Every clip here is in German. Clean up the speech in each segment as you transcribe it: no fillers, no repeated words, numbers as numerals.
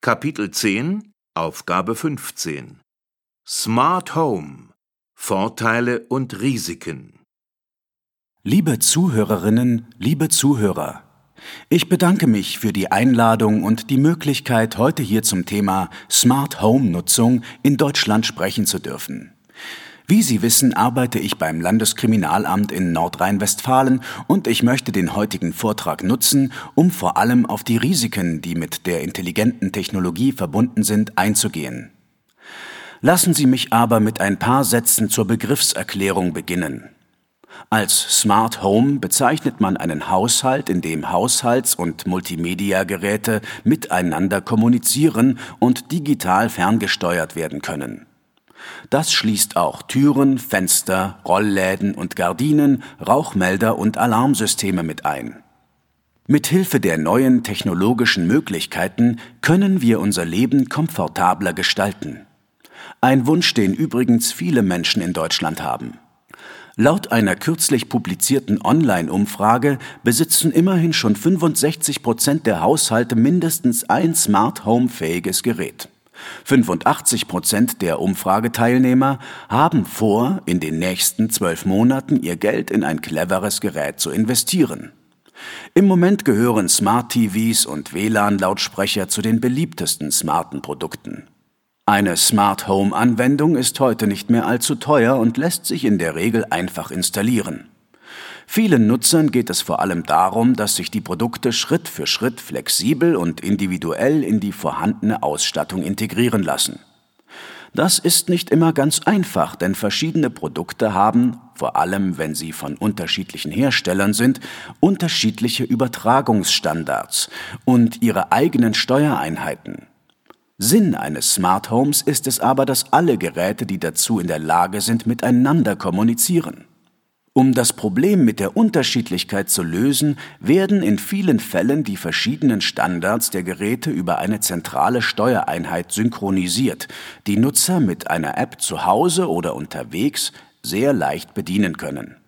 Kapitel 10, Aufgabe 15. Smart Home – Vorteile und Risiken. Liebe Zuhörerinnen, liebe Zuhörer, ich bedanke mich für die Einladung und die Möglichkeit, heute hier zum Thema Smart Home Nutzung in Deutschland sprechen zu dürfen. Wie Sie wissen, arbeite ich beim Landeskriminalamt in Nordrhein-Westfalen und ich möchte den heutigen Vortrag nutzen, um vor allem auf die Risiken, die mit der intelligenten Technologie verbunden sind, einzugehen. Lassen Sie mich aber mit ein paar Sätzen zur Begriffserklärung beginnen. Als Smart Home bezeichnet man einen Haushalt, in dem Haushalts- und Multimedia-Geräte miteinander kommunizieren und digital ferngesteuert werden können. Das schließt auch Türen, Fenster, Rollläden und Gardinen, Rauchmelder und Alarmsysteme mit ein. Mithilfe der neuen technologischen Möglichkeiten können wir unser Leben komfortabler gestalten. Ein Wunsch, den übrigens viele Menschen in Deutschland haben. Laut einer kürzlich publizierten Online-Umfrage besitzen immerhin schon 65% der Haushalte mindestens ein Smart-Home-fähiges Gerät. 85% der Umfrageteilnehmer haben vor, in den nächsten 12 Monaten ihr Geld in ein cleveres Gerät zu investieren. Im Moment gehören Smart-TVs und WLAN-Lautsprecher zu den beliebtesten smarten Produkten. Eine Smart-Home-Anwendung ist heute nicht mehr allzu teuer und lässt sich in der Regel einfach installieren. Vielen Nutzern geht es vor allem darum, dass sich die Produkte Schritt für Schritt flexibel und individuell in die vorhandene Ausstattung integrieren lassen. Das ist nicht immer ganz einfach, denn verschiedene Produkte haben, vor allem wenn sie von unterschiedlichen Herstellern sind, unterschiedliche Übertragungsstandards und ihre eigenen Steuereinheiten. Sinn eines Smart Homes ist es aber, dass alle Geräte, die dazu in der Lage sind, miteinander kommunizieren. Um das Problem mit der Unterschiedlichkeit zu lösen, werden in vielen Fällen die verschiedenen Standards der Geräte über eine zentrale Steuereinheit synchronisiert, die Nutzer mit einer App zu Hause oder unterwegs sehr leicht bedienen können.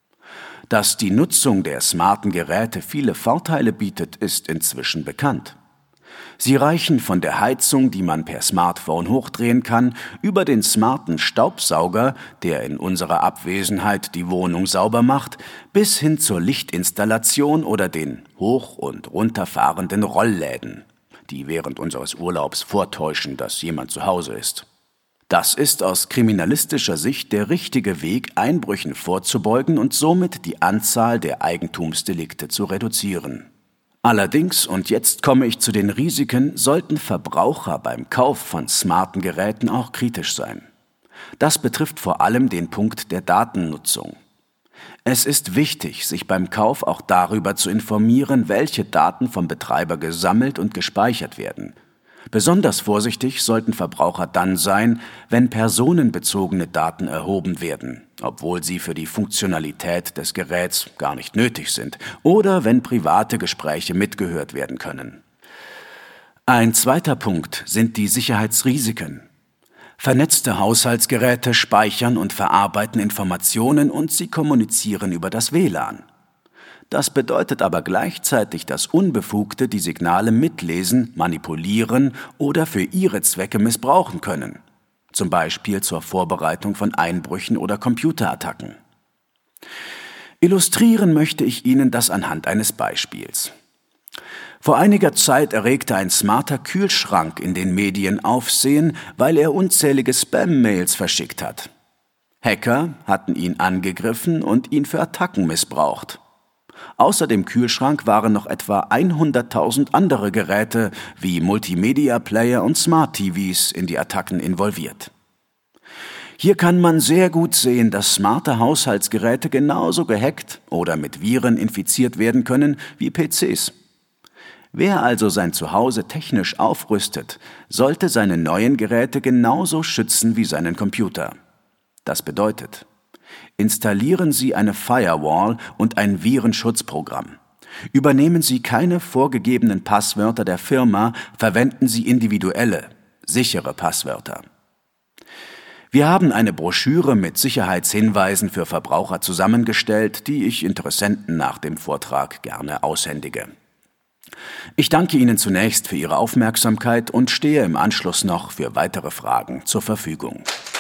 Dass die Nutzung der smarten Geräte viele Vorteile bietet, ist inzwischen bekannt. Sie reichen von der Heizung, die man per Smartphone hochdrehen kann, über den smarten Staubsauger, der in unserer Abwesenheit die Wohnung sauber macht, bis hin zur Lichtinstallation oder den hoch- und runterfahrenden Rollläden, die während unseres Urlaubs vortäuschen, dass jemand zu Hause ist. Das ist aus kriminalistischer Sicht der richtige Weg, Einbrüchen vorzubeugen und somit die Anzahl der Eigentumsdelikte zu reduzieren. Allerdings, und jetzt komme ich zu den Risiken, sollten Verbraucher beim Kauf von smarten Geräten auch kritisch sein. Das betrifft vor allem den Punkt der Datennutzung. Es ist wichtig, sich beim Kauf auch darüber zu informieren, welche Daten vom Betreiber gesammelt und gespeichert werden. Besonders vorsichtig sollten Verbraucher dann sein, wenn personenbezogene Daten erhoben werden, obwohl sie für die Funktionalität des Geräts gar nicht nötig sind, oder wenn private Gespräche mitgehört werden können. Ein zweiter Punkt sind die Sicherheitsrisiken. Vernetzte Haushaltsgeräte speichern und verarbeiten Informationen und sie kommunizieren über das WLAN. Das bedeutet aber gleichzeitig, dass Unbefugte die Signale mitlesen, manipulieren oder für ihre Zwecke missbrauchen können, zum Beispiel zur Vorbereitung von Einbrüchen oder Computerattacken. Illustrieren möchte ich Ihnen das anhand eines Beispiels. Vor einiger Zeit erregte ein smarter Kühlschrank in den Medien Aufsehen, weil er unzählige Spam-Mails verschickt hat. Hacker hatten ihn angegriffen und ihn für Attacken missbraucht. Außer dem Kühlschrank waren noch etwa 100.000 andere Geräte wie Multimedia-Player und Smart-TVs in die Attacken involviert. Hier kann man sehr gut sehen, dass smarte Haushaltsgeräte genauso gehackt oder mit Viren infiziert werden können wie PCs. Wer also sein Zuhause technisch aufrüstet, sollte seine neuen Geräte genauso schützen wie seinen Computer. Das bedeutet: Installieren Sie eine Firewall und ein Virenschutzprogramm. Übernehmen Sie keine vorgegebenen Passwörter der Firma, verwenden Sie individuelle, sichere Passwörter. Wir haben eine Broschüre mit Sicherheitshinweisen für Verbraucher zusammengestellt, die ich Interessenten nach dem Vortrag gerne aushändige. Ich danke Ihnen zunächst für Ihre Aufmerksamkeit und stehe im Anschluss noch für weitere Fragen zur Verfügung.